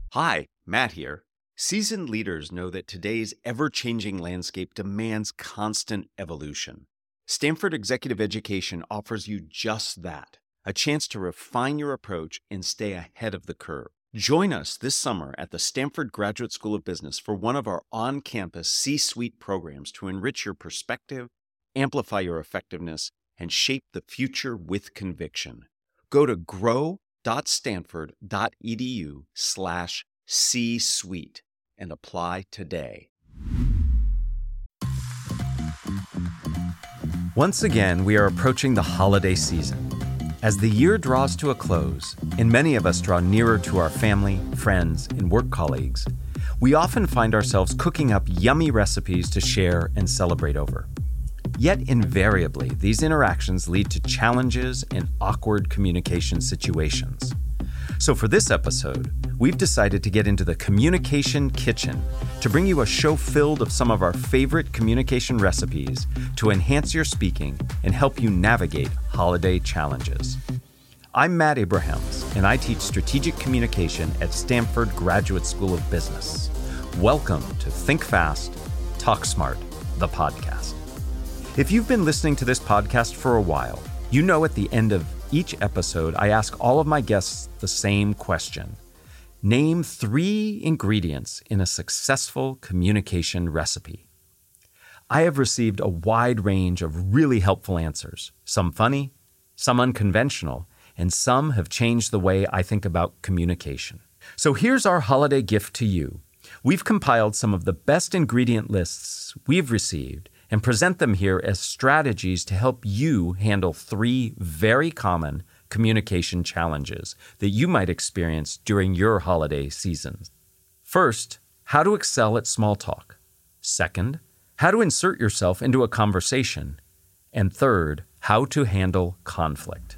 Hi, Matt here. Seasoned leaders know that today's ever-changing landscape demands constant evolution. Stanford Executive Education offers you just that, a chance to refine your approach and stay ahead of the curve. Join us this summer at the Stanford Graduate School of Business for one of our on-campus C-suite programs to enrich your perspective, amplify your effectiveness, and shape the future with conviction. Go to grow.stanford.edu/C-suite and apply today. Once again, we are approaching the holiday season. As the year draws to a close, and many of us draw nearer to our family, friends, and work colleagues, we often find ourselves cooking up yummy recipes to share and celebrate over. Yet invariably, these interactions lead to challenges and awkward communication situations. So for this episode, we've decided to get into the communication kitchen to bring you a show filled of some of our favorite communication recipes to enhance your speaking and help you navigate holiday challenges. I'm Matt Abrahams, and I teach strategic communication at Stanford Graduate School of Business. Welcome to Think Fast, Talk Smart, the podcast. If you've been listening to this podcast for a while, you know at the end of each episode, I ask all of my guests the same question. Name 3 ingredients in a successful communication recipe. I have received a wide range of really helpful answers, some funny, some unconventional, and some have changed the way I think about communication. So here's our holiday gift to you. We've compiled some of the best ingredient lists we've received and present them here as strategies to help you handle 3 very common communication challenges that you might experience during your holiday seasons. First, how to excel at small talk. Second, how to insert yourself into a conversation. And third, how to handle conflict.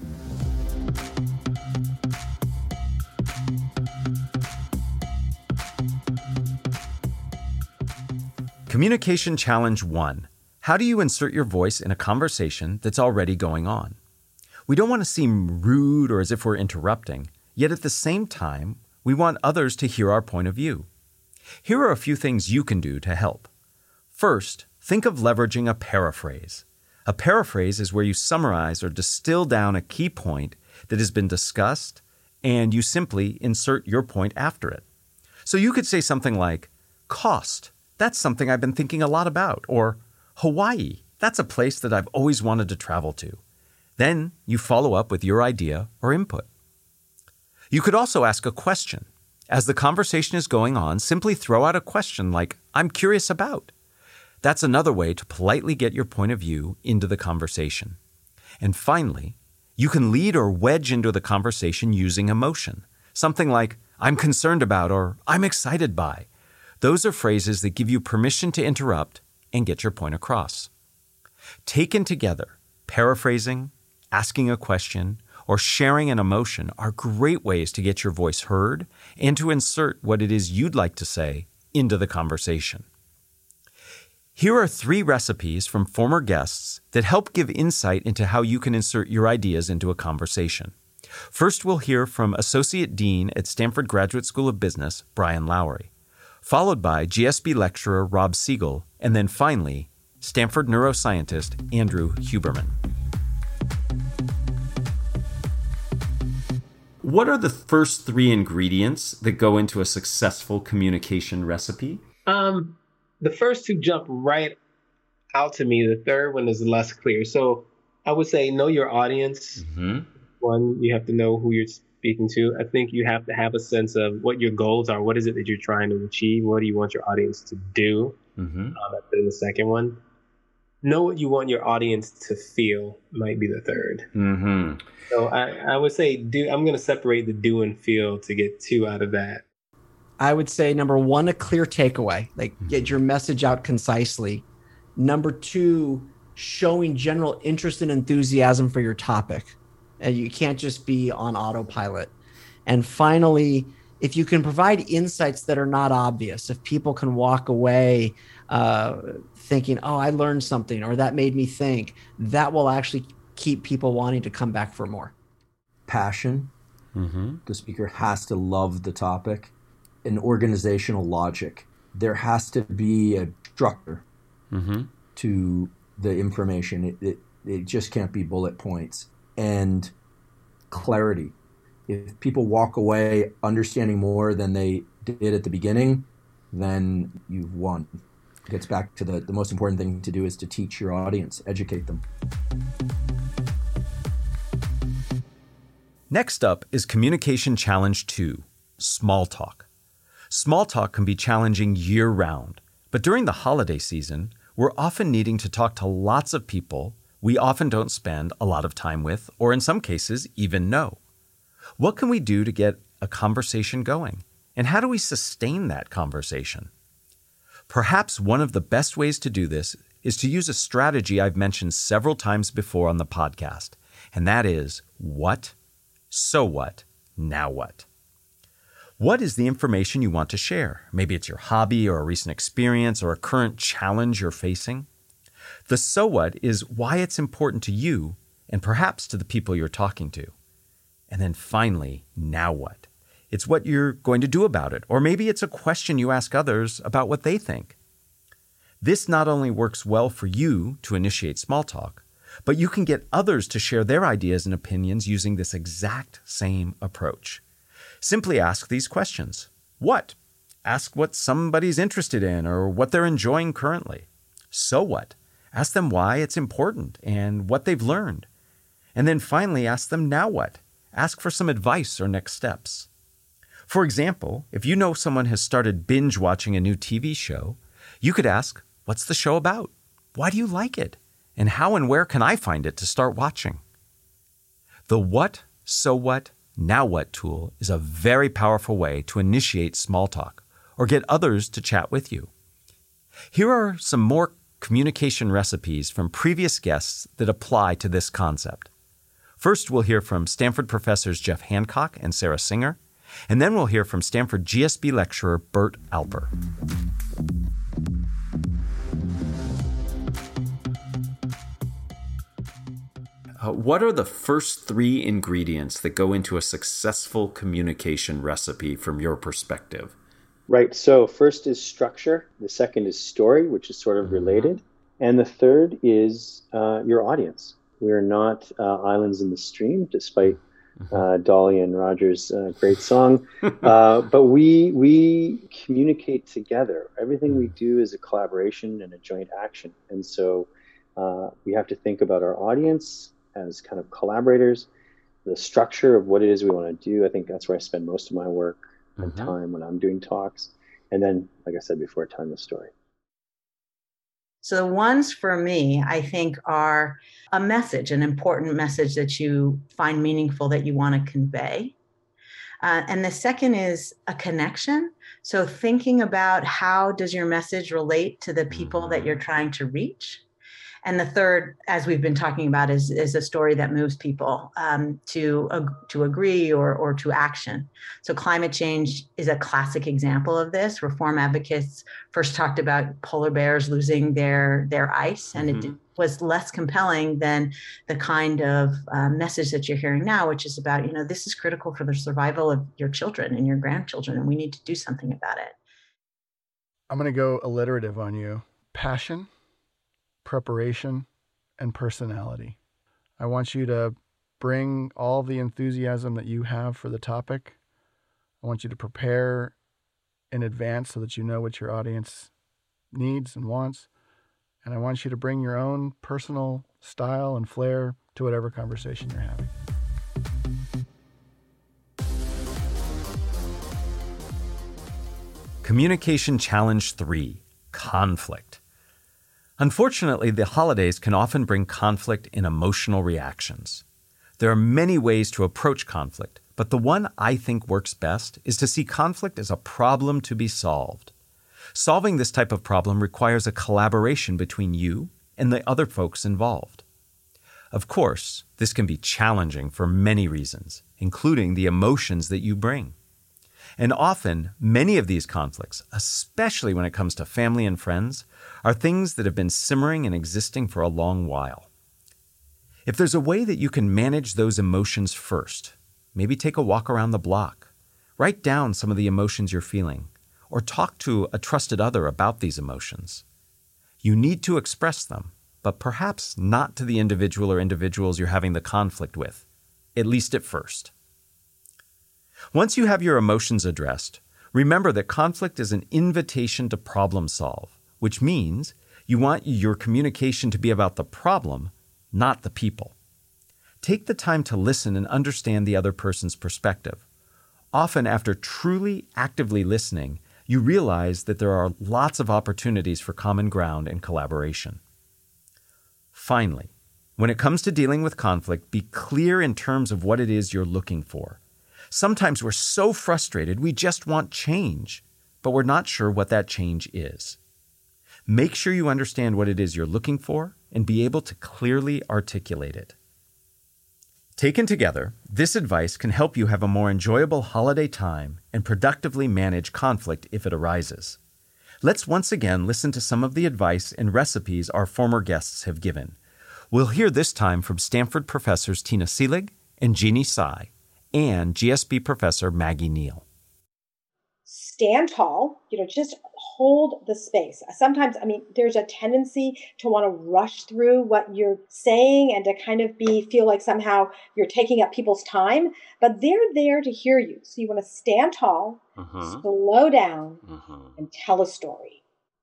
Communication Challenge 1. How do you insert your voice in a conversation that's already going on? We don't want to seem rude or as if we're interrupting, yet at the same time, we want others to hear our point of view. Here are a few things you can do to help. First, think of leveraging a paraphrase. A paraphrase is where you summarize or distill down a key point that has been discussed, and you simply insert your point after it. So you could say something like, cost. That's something I've been thinking a lot about. Or Hawaii. That's a place that I've always wanted to travel to. Then you follow up with your idea or input. You could also ask a question. As the conversation is going on, simply throw out a question like, I'm curious about. That's another way to politely get your point of view into the conversation. And finally, you can lead or wedge into the conversation using emotion. Something like, I'm concerned about or I'm excited by. Those are phrases that give you permission to interrupt and get your point across. Taken together, paraphrasing, asking a question, or sharing an emotion are great ways to get your voice heard and to insert what it is you'd like to say into the conversation. Here are 3 recipes from former guests that help give insight into how you can insert your ideas into a conversation. First, we'll hear from Associate Dean at Stanford Graduate School of Business, Brian Lowry, followed by GSB lecturer Rob Siegel, and then finally, Stanford neuroscientist Andrew Huberman. What are the first 3 ingredients that go into a successful communication recipe? The first 2 jump right out to me. The third one is less clear. So I would say know your audience. Mm-hmm. One, you have to know who you're speaking to. I think you have to have a sense of what your goals are. What is it that you're trying to achieve? What do you want your audience to do? Mm-hmm. That's been the second one. Know what you want your audience to feel might be the third. Mm-hmm. So I would say I'm going to separate the do and feel to get 2 out of that. I would say number 1, a clear takeaway, like get your message out concisely. Number 2, showing general interest and enthusiasm for your topic. And you can't just be on autopilot. And finally, if you can provide insights that are not obvious, if people can walk away thinking, oh, I learned something, or that made me think, that will actually keep people wanting to come back for more. Passion. Mm-hmm. The speaker has to love the topic. an organizational logic. There has to be a structure to the information. It just can't be bullet points. And clarity. If people walk away understanding more than they did at the beginning, then you've won. It gets back to the most important thing to do is to teach your audience, educate them. Next up is Communication Challenge 2, Small Talk. Small talk can be challenging year-round, but during the holiday season, we're often needing to talk to lots of people we often don't spend a lot of time with, or in some cases, even know. What can we do to get a conversation going? And how do we sustain that conversation? Perhaps one of the best ways to do this is to use a strategy I've mentioned several times before on the podcast, and that is what, so what, now what? What is the information you want to share? Maybe it's your hobby or a recent experience or a current challenge you're facing. The so what is why it's important to you and perhaps to the people you're talking to. And then finally, now what? It's what you're going to do about it, or maybe it's a question you ask others about what they think. This not only works well for you to initiate small talk, but you can get others to share their ideas and opinions using this exact same approach. Simply ask these questions. What? Ask what somebody's interested in or what they're enjoying currently. So what? Ask them why it's important and what they've learned. And then finally, ask them now what? Ask for some advice or next steps. For example, if you know someone has started binge watching a new TV show, you could ask, what's the show about? Why do you like it? And how and where can I find it to start watching? The what, so what, now what tool is a very powerful way to initiate small talk or get others to chat with you. Here are some more communication recipes from previous guests that apply to this concept. First, we'll hear from Stanford professors Jeff Hancock and Sarah Singer, and then we'll hear from Stanford GSB lecturer Bert Alper. What are the first 3 ingredients that go into a successful communication recipe from your perspective? Right. So first is structure. The second is story, which is sort of related. And the third is your audience. We're not islands in the stream, despite Dolly and Roger's great song. But we communicate together. Everything we do is a collaboration and a joint action. And so we have to think about our audience as kind of collaborators, the structure of what it is we want to do. I think that's where I spend most of my work and time when I'm doing talks. And then, like I said before, telling the story. So the ones for me, I think, are a message, an important message that you find meaningful that you want to convey. And the second is a connection. So thinking about how does your message relate to the people that you're trying to reach. And the third, as we've been talking about, is a story that moves people to agree or to action. So climate change is a classic example of this. Reform advocates first talked about polar bears losing their ice, and it was less compelling than the kind of message that you're hearing now, which is about, this is critical for the survival of your children and your grandchildren, and we need to do something about it. I'm going to go alliterative on you. Passion, preparation, and personality. I want you to bring all the enthusiasm that you have for the topic. I want you to prepare in advance so that you know what your audience needs and wants. And I want you to bring your own personal style and flair to whatever conversation you're having. Communication Challenge 3, Conflict. Unfortunately, the holidays can often bring conflict in emotional reactions. There are many ways to approach conflict, but the one I think works best is to see conflict as a problem to be solved. Solving this type of problem requires a collaboration between you and the other folks involved. Of course, this can be challenging for many reasons, including the emotions that you bring. And often, many of these conflicts, especially when it comes to family and friends, are things that have been simmering and existing for a long while. If there's a way that you can manage those emotions first, maybe take a walk around the block, Write down some of the emotions you're feeling, or talk to a trusted other about these emotions. You need to express them, but perhaps not to the individual or individuals you're having the conflict with, at least at first. Once you have your emotions addressed, remember that conflict is an invitation to problem solve, which means you want your communication to be about the problem, not the people. Take the time to listen and understand the other person's perspective. Often, after truly actively listening, you realize that there are lots of opportunities for common ground and collaboration. Finally, when it comes to dealing with conflict, be clear in terms of what it is you're looking for. Sometimes we're so frustrated we just want change, but we're not sure what that change is. Make sure you understand what it is you're looking for and be able to clearly articulate it. Taken together, this advice can help you have a more enjoyable holiday time and productively manage conflict if it arises. Let's once again listen to some of the advice and recipes our former guests have given. We'll hear this time from Stanford professors Tina Seelig and Jeannie Tsai, and GSB professor Maggie Neal. Stand tall, just hold the space. Sometimes, there's a tendency to want to rush through what you're saying and to kind of feel like somehow you're taking up people's time, but they're there to hear you. So you want to stand tall, slow down, and tell a story.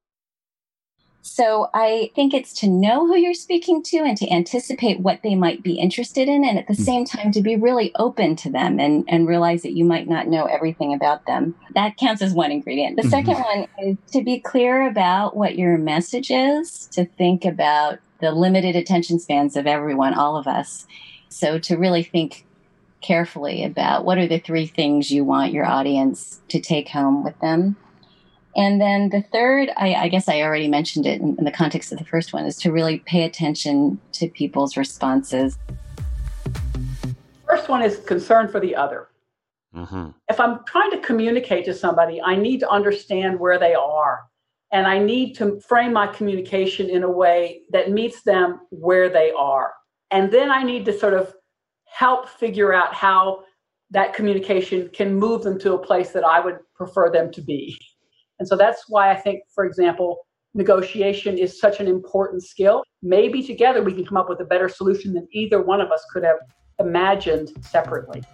So I think it's to know who you're speaking to and to anticipate what they might be interested in, and at the same time to be really open to them and realize that you might not know everything about them. That counts as one ingredient. The second one is to be clear about what your message is, to think about the limited attention spans of everyone, all of us. So to really think carefully about what are the 3 things you want your audience to take home with them. And then the third, I guess I already mentioned it in the context of the first one, is to really pay attention to people's responses. First one is concern for the other. If I'm trying to communicate to somebody, I need to understand where they are. And I need to frame my communication in a way that meets them where they are. And then I need to sort of help figure out how that communication can move them to a place that I would prefer them to be. And so that's why I think, for example, negotiation is such an important skill. Maybe together we can come up with a better solution than either one of us could have imagined separately.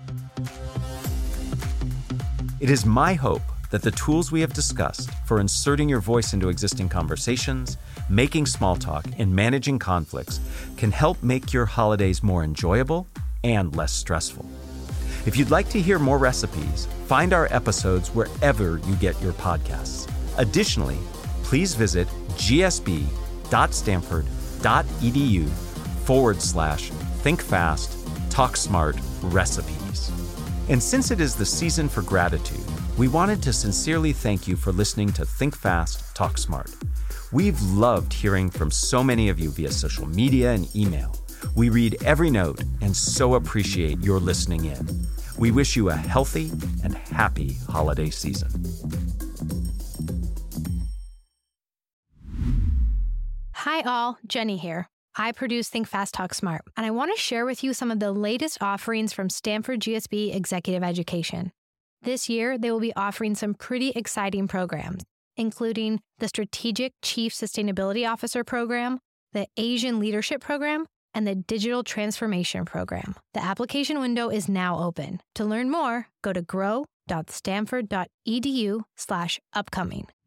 It is my hope that the tools we have discussed for inserting your voice into existing conversations, making small talk, and managing conflicts can help make your holidays more enjoyable and less stressful. If you'd like to hear more recipes, find our episodes wherever you get your podcasts. Additionally, please visit gsb.stanford.edu/thinkfast-talk-smart-recipes. And since it is the season for gratitude, we wanted to sincerely thank you for listening to Think Fast, Talk Smart. We've loved hearing from so many of you via social media and email. We read every note and so appreciate your listening in. We wish you a healthy and happy holiday season. Hi all, Jenny here. I produce Think Fast, Talk Smart, and I want to share with you some of the latest offerings from Stanford GSB Executive Education. This year, they will be offering some pretty exciting programs, including the Strategic Chief Sustainability Officer Program, the Asian Leadership Program, and the Digital Transformation Program. The application window is now open. To learn more, go to grow.stanford.edu/upcoming.